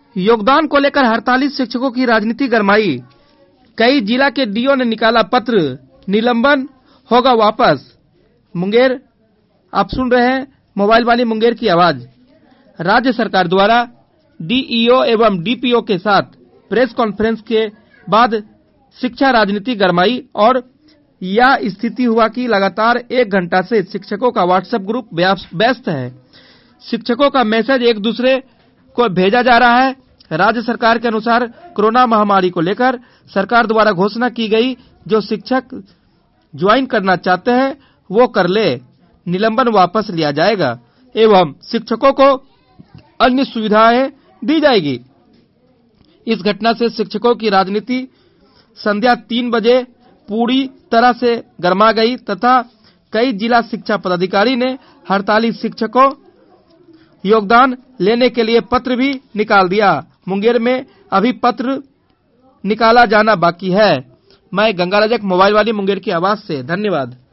योगदान को लेकर हड़ताली शिक्षकों की राजनीति गरमाई। कई जिला के डीओ ने निकाला पत्र, निलंबन होगा वापस। मुंगेर, आप सुन रहे हैं मोबाइल वाली मुंगेर की आवाज। राज्य सरकार द्वारा डीईओ एवं डीपीओ के साथ प्रेस कॉन्फ्रेंस के बाद शिक्षा राजनीति गरमाई और यह स्थिति हुआ कि लगातार 1 घंटा से शिक्षकों का व्हाट्सएप ग्रुप व्यस्त है। शिक्षकों का मैसेज एक दूसरे को भेजा जा रहा है। राज्य सरकार के अनुसार कोरोना महामारी को लेकर सरकार द्वारा घोषणा की गई, जो शिक्षक ज्वाइन करना चाहते हैं वो कर ले, निलंबन वापस लिया जाएगा एवं शिक्षकों को अन्य सुविधाएं दी जाएगी। इस घटना से शिक्षकों की राजनीति संध्या 3 बजे पूरी तरह से गरमा गई तथा कई जिला शिक्षा पदाधिकारी ने हड़ताली शिक्षकों योगदान लेने के लिए पत्र भी निकाल दिया। मुंगेर में अभी पत्र निकाला जाना बाकी है। मैं गंगा रजक, मोबाइल वाली मुंगेर की आवाज से, धन्यवाद।